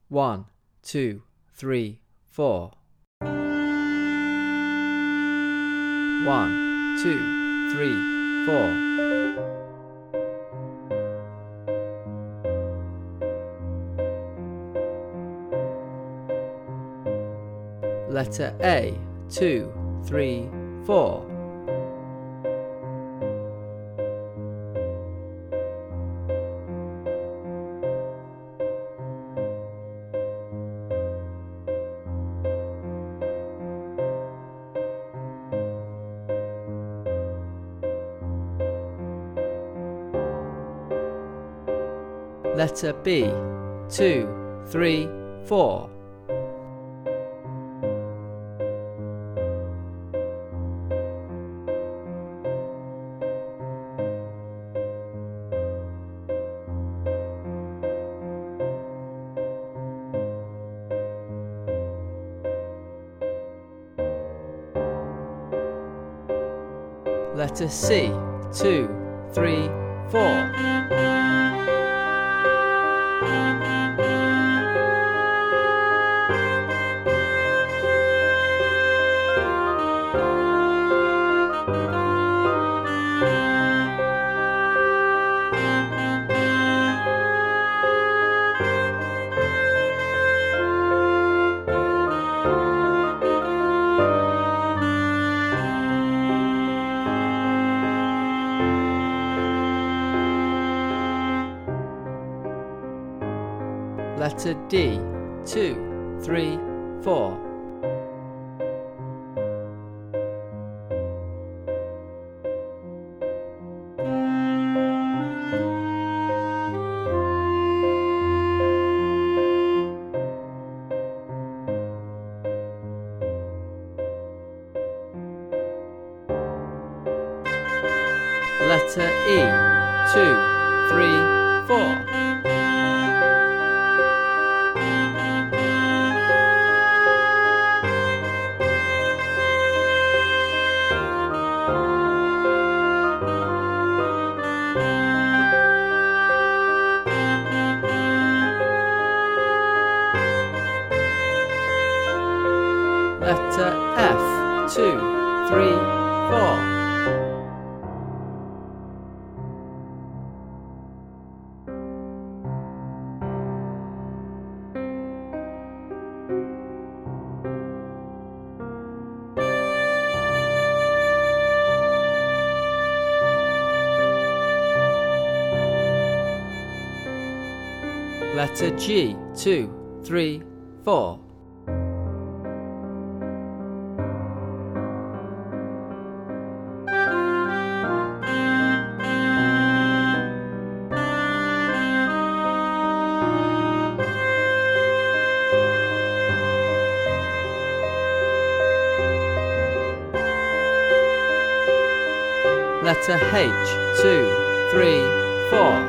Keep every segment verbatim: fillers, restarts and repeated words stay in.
One, two, three, four. One, two, three, four. Letter A. Two, three, four. Letter B. Two, three, four. Letter C. Two, three, four. Letter D. Two, three, four. Letter E. Two, three, four. Letter F. Two, three, four. Letter G. Two, three, four. Letter H. Two, three, four.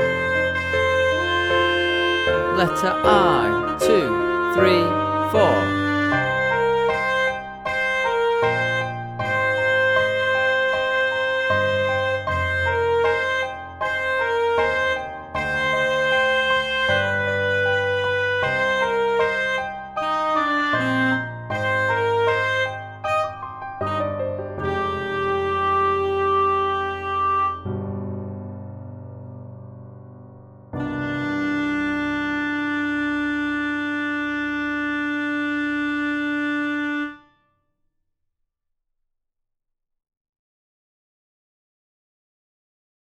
Letter I. Two, three, four.